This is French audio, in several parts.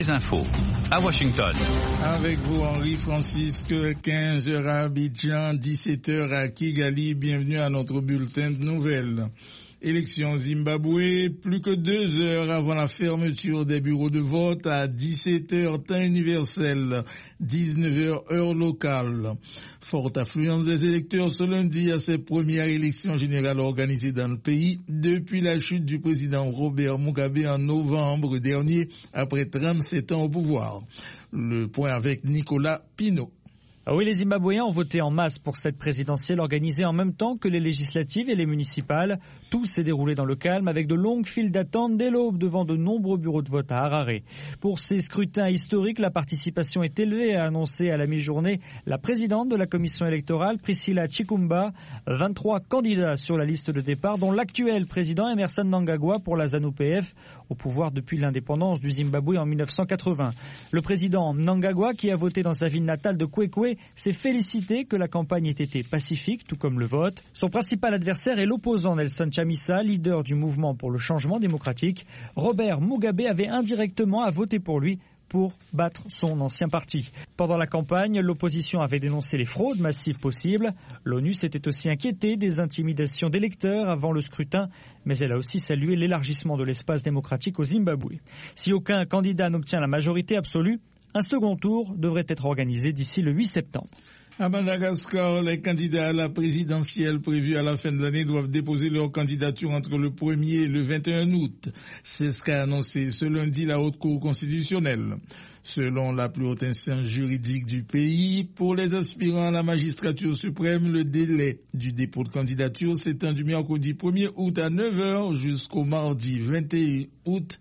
Les infos à Washington. Avec vous, Henri Francisque, 15h à Abidjan, 17h à Kigali. Bienvenue à notre bulletin de nouvelles. Élection Zimbabwe, plus que 2 heures avant la fermeture des bureaux de vote à 17h temps universel, 19h heure locale. Forte affluence des électeurs ce lundi à ces premières élections générales organisées dans le pays depuis la chute du président Robert Mugabe en novembre dernier après 37 ans au pouvoir. Le point avec Nicolas Pinault. Oui, les Zimbabwéens ont voté en masse pour cette présidentielle organisée en même temps que les législatives et les municipales. Tout s'est déroulé dans le calme avec de longues files d'attente dès l'aube devant de nombreux bureaux de vote à Harare. Pour ces scrutins historiques, la participation est élevée, a annoncé à la mi-journée la présidente de la commission électorale, Priscilla Chikumba. 23 candidats sur la liste de départ, dont l'actuel président Emmerson Mnangagwa pour la ZANU-PF, au pouvoir depuis l'indépendance du Zimbabwe en 1980. Le président Mnangagwa, qui a voté dans sa ville natale de Kwekwe, s'est félicité que la campagne ait été pacifique, tout comme le vote. Son principal adversaire est l'opposant Nelson Chamisa, leader du mouvement pour le changement démocratique. Robert Mugabe avait indirectement à voter pour lui pour battre son ancien parti. Pendant la campagne, l'opposition avait dénoncé les fraudes massives possibles. L'ONU s'était aussi inquiétée des intimidations d'électeurs avant le scrutin, mais elle a aussi salué l'élargissement de l'espace démocratique au Zimbabwe. Si aucun candidat n'obtient la majorité absolue, un second tour devrait être organisé d'ici le 8 septembre. À Madagascar, les candidats à la présidentielle prévue à la fin de l'année doivent déposer leur candidature entre le 1er et le 21 août. C'est ce qu'a annoncé ce lundi la Haute Cour constitutionnelle. Selon la plus haute instance juridique du pays, pour les aspirants à la magistrature suprême, le délai du dépôt de candidature s'étend du mercredi 1er août à 9h jusqu'au mardi 21 août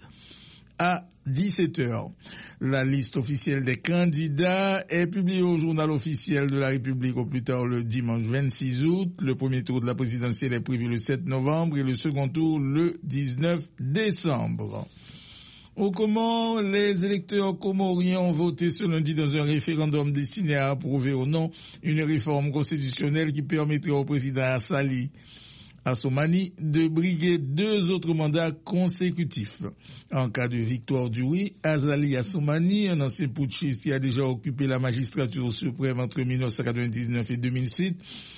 à 17h. La liste officielle des candidats est publiée au journal officiel de la République au plus tard le dimanche 26 août. Le premier tour de la présidentielle est prévu le 7 novembre et le second tour le 19 décembre. Au Comores, les électeurs comoriens ont voté ce lundi dans un référendum destiné à approuver ou non une réforme constitutionnelle qui permettrait au président Azali Assoumani de briguer 2 autres mandats consécutifs. En cas de victoire du oui, Azali Assoumani, un ancien putschiste qui a déjà occupé la magistrature suprême entre 1999 et 2006,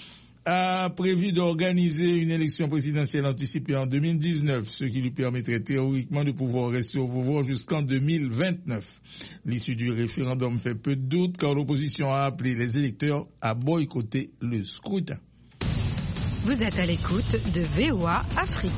a prévu d'organiser une élection présidentielle anticipée en 2019, ce qui lui permettrait théoriquement de pouvoir rester au pouvoir jusqu'en 2029. L'issue du référendum fait peu de doute car l'opposition a appelé les électeurs à boycotter le scrutin. Vous êtes à l'écoute de VOA Afrique.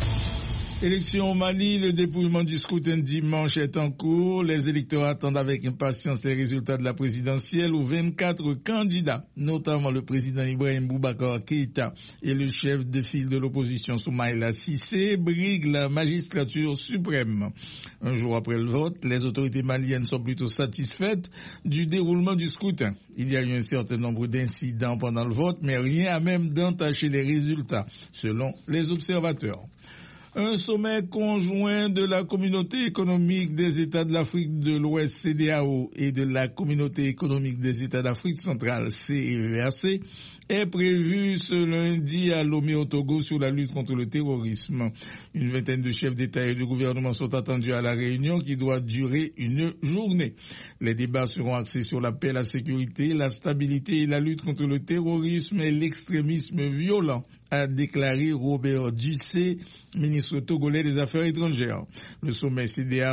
Élection au Mali, le dépouillement du scrutin dimanche est en cours. Les électeurs attendent avec impatience les résultats de la présidentielle où 24 candidats, notamment le président Ibrahim Boubacar Keïta et le chef de file de l'opposition Soumaïla Cissé, briguent la magistrature suprême. Un jour après le vote, les autorités maliennes sont plutôt satisfaites du déroulement du scrutin. Il y a eu un certain nombre d'incidents pendant le vote, mais rien à même d'entacher les résultats, selon les observateurs. Un sommet conjoint de la Communauté économique des États de l'Afrique de l'Ouest CEDEAO et de la Communauté économique des États d'Afrique centrale CEEAC est prévu ce lundi à Lomé au Togo sur la lutte contre le terrorisme. Une vingtaine de chefs d'État et de gouvernement sont attendus à la réunion qui doit durer une journée. Les débats seront axés sur la paix, la sécurité, la stabilité et la lutte contre le terrorisme et l'extrémisme violent, a déclaré Robert Ducé, ministre togolais des Affaires étrangères. Le sommet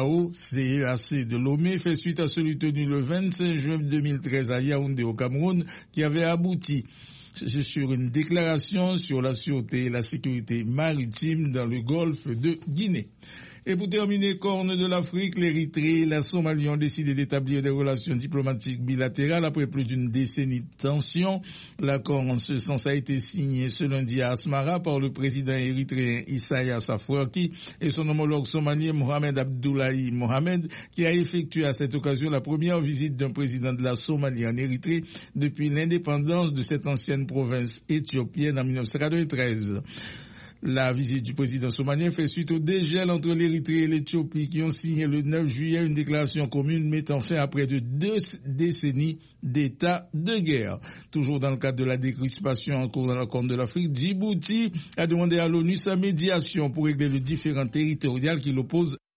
CEDEAO-CEAC de Lomé fait suite à celui tenu le 25 juin 2013 à Yaoundé au Cameroun qui avait abouti sur une déclaration sur la sûreté et la sécurité maritime dans le golfe de Guinée. Et pour terminer, corne de l'Afrique, l'Érythrée et la Somalie ont décidé d'établir des relations diplomatiques bilatérales après plus d'une décennie de tensions. L'accord en ce sens a été signé ce lundi à Asmara par le président érythréen Isaias Afwerki et son homologue somalien Mohamed Abdullahi Mohamed, qui a effectué à cette occasion la première visite d'un président de la Somalie en Érythrée depuis l'indépendance de cette ancienne province éthiopienne en 1993. La visite du président somalien fait suite au dégel entre l'Érythrée et l'Éthiopie qui ont signé le 9 juillet une déclaration commune mettant fin à près de 2 décennies d'état de guerre. Toujours dans le cadre de la décrispation en cours dans la Corne de l'Afrique, Djibouti a demandé à l'ONU sa médiation pour régler le différend territorial qui l'oppose